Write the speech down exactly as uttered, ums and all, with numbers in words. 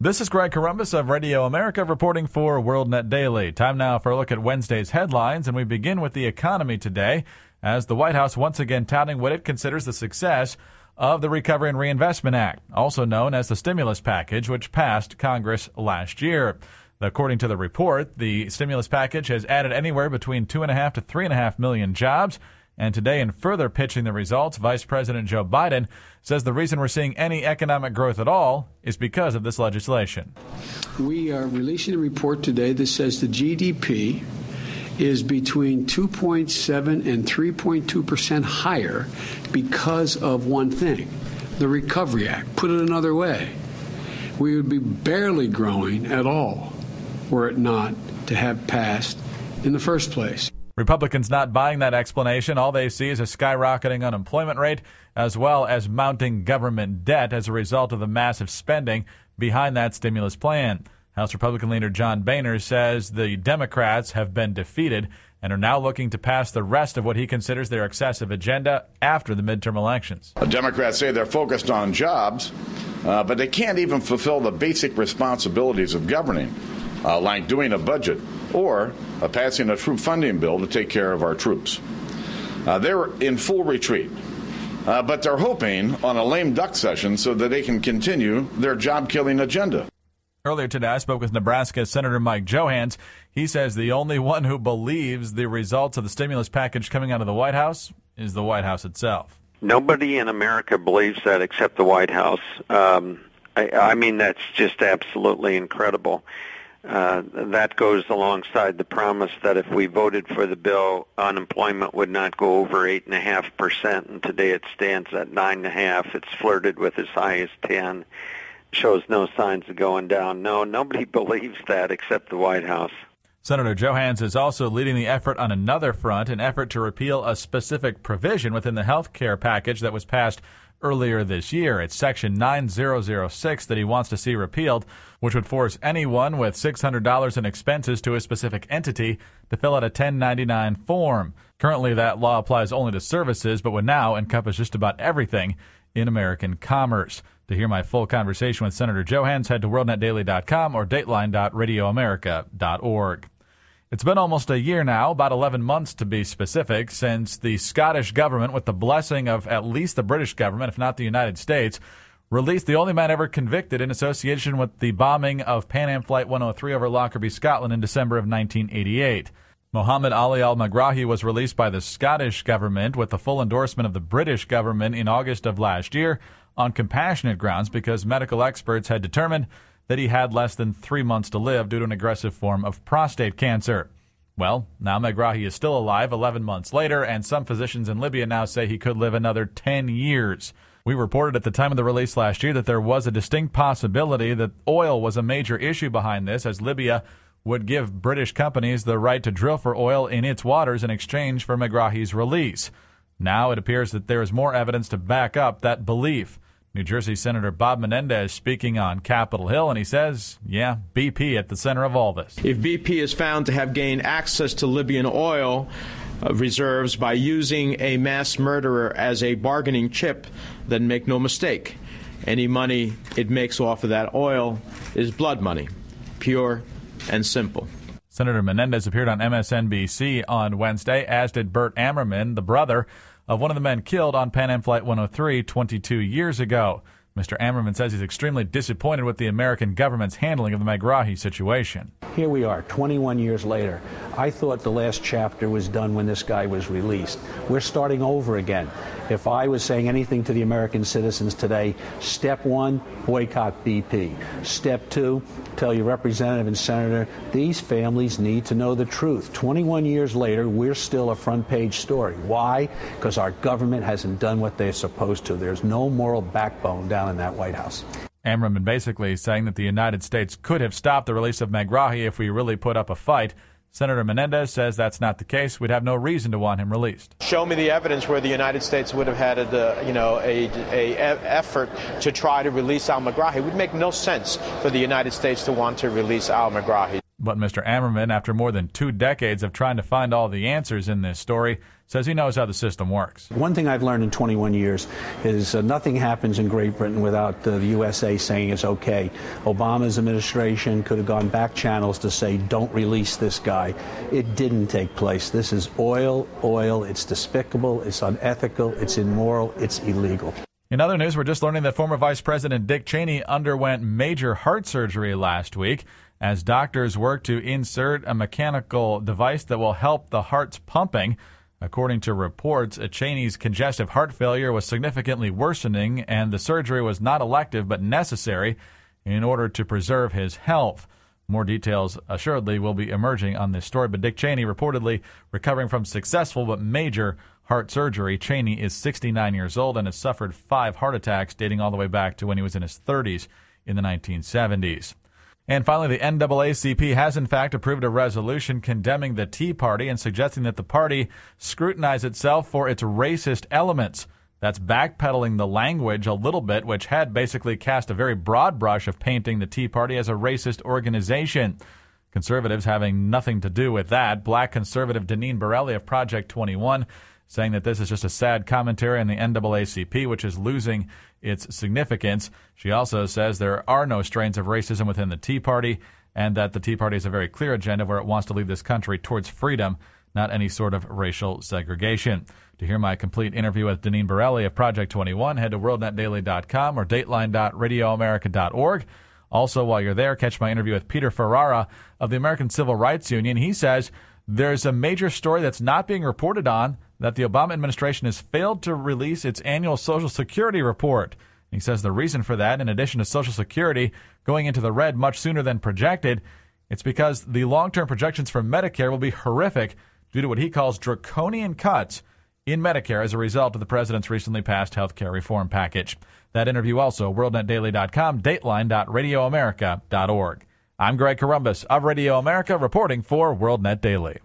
This is Greg Corombos of Radio America reporting for WorldNet Daily. Time now for a look at Wednesday's headlines, and we begin with the economy today as the White House once again touting what it considers the success of the Recovery and Reinvestment Act, also known as the stimulus package, which passed Congress last year. According to the report, the stimulus package has added anywhere between two and a half to three and a half million jobs. And today, in further pitching the results, Vice President Joe Biden says the reason we're seeing any economic growth at all is because of this legislation. We are releasing a report today that says the G D P is between two point seven and three point two percent higher because of one thing, the Recovery Act. Put it another way, we would be barely growing at all were it not to have passed in the first place. Republicans not buying that explanation. All they see is a skyrocketing unemployment rate as well as mounting government debt as a result of the massive spending behind that stimulus plan. House Republican leader John Boehner says the Democrats have been defeated and are now looking to pass the rest of what he considers their excessive agenda after the midterm elections. The Democrats say they're focused on jobs, uh, but they can't even fulfill the basic responsibilities of governing, uh, like doing a budget or uh, passing a troop funding bill to take care of our troops. Uh, they're in full retreat, uh, but they're hoping on a lame duck session so that they can continue their job-killing agenda. Earlier today, I spoke with Nebraska Senator Mike Johanns. He says the only one who believes the results of the stimulus package coming out of the White House is the White House itself. Nobody in America believes that except the White House. Um, I, I mean, that's just absolutely incredible. Uh, that goes alongside the promise that if we voted for the bill, unemployment would not go over eight and a half percent, and today it stands at nine and a half. It's flirted with as high as ten. Shows no signs of going down. No, nobody believes that except the White House. Senator Johanns is also leading the effort on another front, an effort to repeal a specific provision within the health care package that was passed earlier this year. It's Section nine thousand six that he wants to see repealed, which would force anyone with six hundred dollars in expenses to a specific entity to fill out a ten ninety-nine form. Currently, that law applies only to services, but would now encompass just about everything in American commerce. To hear my full conversation with Senator Johanns, head to world net daily dot com or dateline dot radio america dot org. It's been almost a year now, about eleven months to be specific, since the Scottish government, with the blessing of at least the British government, if not the United States, released the only man ever convicted in association with the bombing of Pan Am Flight one oh three over Lockerbie, Scotland in December of nineteen eighty-eight. Mohammed Ali al-Megrahi was released by the Scottish government with the full endorsement of the British government in August of last year on compassionate grounds because medical experts had determined that he had less than three months to live due to an aggressive form of prostate cancer. Well, now Megrahi is still alive eleven months later, and some physicians in Libya now say he could live another ten years. We reported at the time of the release last year that there was a distinct possibility that oil was a major issue behind this, as Libya would give British companies the right to drill for oil in its waters in exchange for Megrahi's release. Now it appears that there is more evidence to back up that belief. New Jersey Senator Bob Menendez speaking on Capitol Hill, and he says, yeah, B P at the center of all this. If B P is found to have gained access to Libyan oil uh, reserves by using a mass murderer as a bargaining chip, then make no mistake, any money it makes off of that oil is blood money, pure and simple. Senator Menendez appeared on M S N B C on Wednesday, as did Burt Ammerman, the brother of one of the men killed on Pan Am Flight one oh three twenty-two years ago. Mister Ammerman says he's extremely disappointed with the American government's handling of the Megrahi situation. Here we are, twenty-one years later. I thought the last chapter was done when this guy was released. We're starting over again. If I was saying anything to the American citizens today, step one, boycott B P. Step two, tell your representative and senator, these families need to know the truth. twenty-one years later, we're still a front page story. Why? Because our government hasn't done what they're supposed to. There's no moral backbone down in that White House. Ammerman basically saying that the United States could have stopped the release of Megrahi if we really put up a fight. Senator Menendez says that's not the case. We'd have no reason to want him released. Show me the evidence where the United States would have had a, you know, a, a effort to try to release al-Megrahi. It would make no sense for the United States to want to release al-Megrahi. But Mister Ammerman, after more than two decades of trying to find all the answers in this story, says he knows how the system works. One thing I've learned in twenty-one years is uh, nothing happens in Great Britain without uh, the U S A saying it's okay. Obama's administration could have gone back channels to say, don't release this guy. It didn't take place. This is oil, oil. It's despicable. It's unethical. It's immoral. It's illegal. In other news, we're just learning that former Vice President Dick Cheney underwent major heart surgery last week as doctors work to insert a mechanical device that will help the heart's pumping. According to reports, Cheney's congestive heart failure was significantly worsening, and the surgery was not elective but necessary in order to preserve his health. More details assuredly will be emerging on this story, but Dick Cheney reportedly recovering from successful but major heart surgery. Cheney is sixty-nine years old and has suffered five heart attacks dating all the way back to when he was in his thirties in the nineteen seventies. And finally, the N double A C P has in fact approved a resolution condemning the Tea Party and suggesting that the party scrutinize itself for its racist elements. That's backpedaling the language a little bit, which had basically cast a very broad brush of painting the Tea Party as a racist organization. Conservatives having nothing to do with that. Black conservative Deneen Borelli of Project twenty-one saying that this is just a sad commentary on the N double A C P, which is losing its significance. She also says there are no strains of racism within the Tea Party and that the Tea Party has a very clear agenda where it wants to lead this country towards freedom, not any sort of racial segregation. To hear my complete interview with Deneen Borelli of Project twenty-one, head to world net daily dot com or dateline dot radio america dot org. Also, while you're there, catch my interview with Peter Ferrara of the American Civil Rights Union. He says there's a major story that's not being reported on, that the Obama administration has failed to release its annual Social Security report. He says the reason for that, in addition to Social Security going into the red much sooner than projected, it's because the long-term projections for Medicare will be horrific due to what he calls draconian cuts in Medicare as a result of the president's recently passed health care reform package. That interview also, world net daily dot com, dateline dot radio america dot org. I'm Greg Corombos of Radio America reporting for WorldNet Daily.